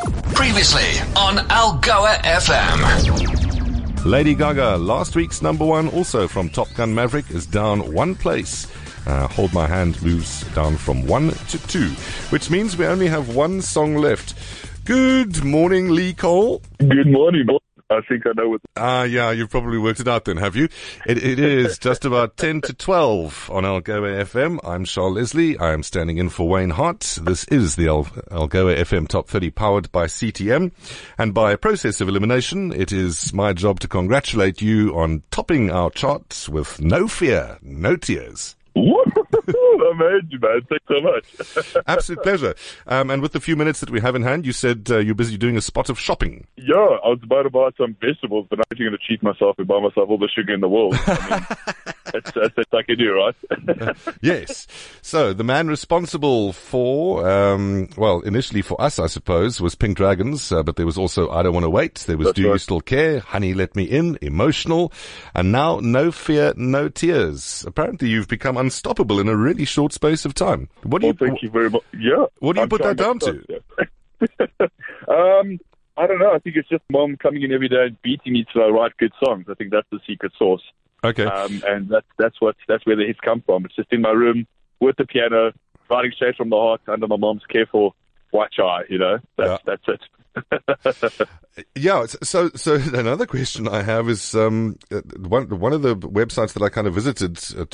Previously on Algoa FM. Lady Gaga, last week's number one, also from Top Gun Maverick, is down one place. Hold My Hand moves down from 1 to 2, which means we only have one song left. Good morning, Lee Cole. Good morning, boy. I think I know what... Yeah, you've probably worked it out then, have you? It is just about 10 to 12 on Algoa FM. I'm Charles Leslie. I am standing in for Wayne Hart. This is the Algoa FM Top 30 powered by CTM. And by a process of elimination, it is my job to congratulate you on topping our charts with No Fear, No Tears. I made you, man. Thanks so much. Absolute pleasure. And with the few minutes that we have in hand, you said you're busy doing a spot of shopping. Yeah, I was about to buy some vegetables, but I'm actually going to cheat myself and buy myself all the sugar in the world. I mean, that's I can do, right? Yes. So the man responsible for, initially for us, I suppose, was Pink Dragons, but there was also I Don't Want to Wait. There was Do You Still Care? Honey, Let Me In, Emotional, and now No Fear, No Tears. Apparently you've become unstoppable in a really short space of time. Thank you very much. Yeah. What do you put that down to? Yeah. I don't know. I think it's just mom coming in every day and beating me to write good songs. I think that's the secret sauce. Okay. And that's where the hits come from. It's just in my room with the piano, writing straight from the heart under my mom's careful watch eye, That's it. Yeah. So another question I have is, one of the websites that I kind of visited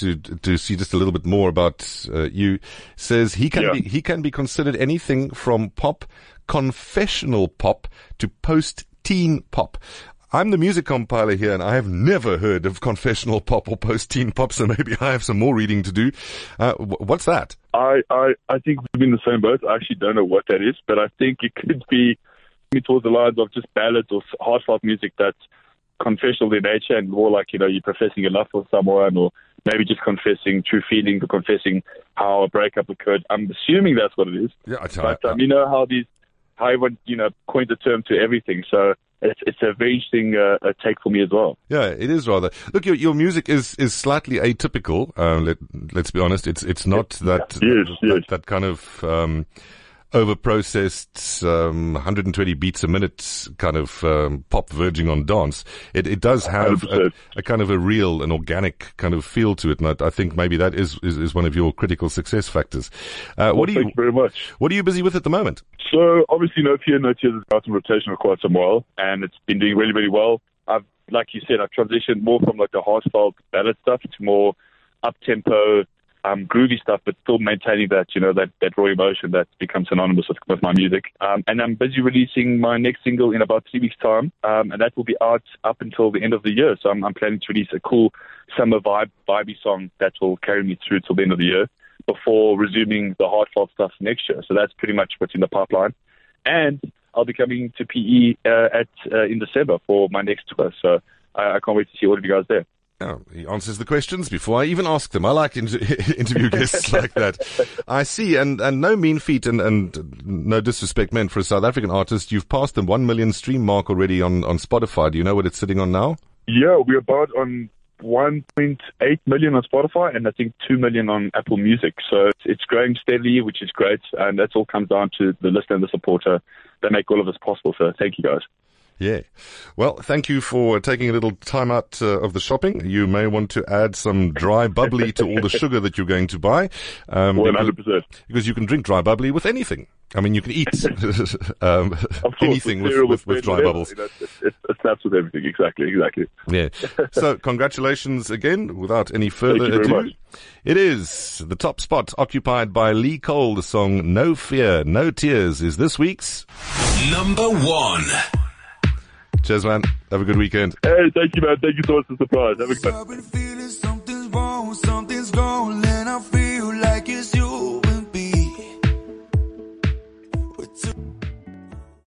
to see just a little bit more about, you says he can be considered anything from pop, confessional pop to post-teen pop. I'm the music compiler here, and I have never heard of confessional pop or post-teen pop, so maybe I have some more reading to do. What's that? I think we've been in the same boat. I actually don't know what that is, but I think it could be towards the lines of just ballads or heartfelt music that's confessional in nature and more like, you're professing your love for someone or maybe just confessing true feelings or confessing how a breakup occurred. I'm assuming that's what it is. Yeah, but you know how everyone, coined the term to everything. So it's a very interesting take for me as well. Yeah, it is rather. Look, your music is slightly atypical. Let's be honest. It's not that kind of over-processed 120 beats a minute kind of pop verging on dance. It does have a kind of a real and organic kind of feel to it, and I think maybe that is one of your critical success factors. Thank you very much. What are you busy with at the moment? So obviously No Fear, No Tears has got in rotation for quite some while, and it's been doing really, really well. Like you said, I've transitioned more from like the heartfelt ballad stuff to more up-tempo, groovy stuff, but still maintaining that, that raw emotion that becomes synonymous with my music. And I'm busy releasing my next single in about 3 weeks' time, and that will be out up until the end of the year. So I'm planning to release a cool summer vibey song that will carry me through till the end of the year before resuming the heartfelt stuff next year. So that's pretty much what's in the pipeline. And I'll be coming to PE in December for my next tour. So I can't wait to see all of you guys there. Oh, he answers the questions before I even ask them. I like interview guests like that. I see, and no mean feat, and no disrespect meant for a South African artist. You've passed the 1 million stream mark already on Spotify. Do you know what it's sitting on now? Yeah, we're about on 1.8 million on Spotify, and I think 2 million on Apple Music. So it's growing steadily, which is great, and that all comes down to the listener and the supporter that make all of this possible. So thank you, guys. Yeah. Well, thank you for taking a little time out of the shopping. You may want to add some dry bubbly to all the sugar that you're going to buy. 100%. Because you can drink dry bubbly with anything. I mean, you can eat anything with dry bubbles. It snaps with everything. Exactly. Yeah. So congratulations again. Without any further ado, it is the top spot occupied by Lee Cole. The song No Fear, No Tears is this week's number one. Cheers, man. Have a good weekend. Hey, thank you, man. Thank you so much for the surprise. Have a good one.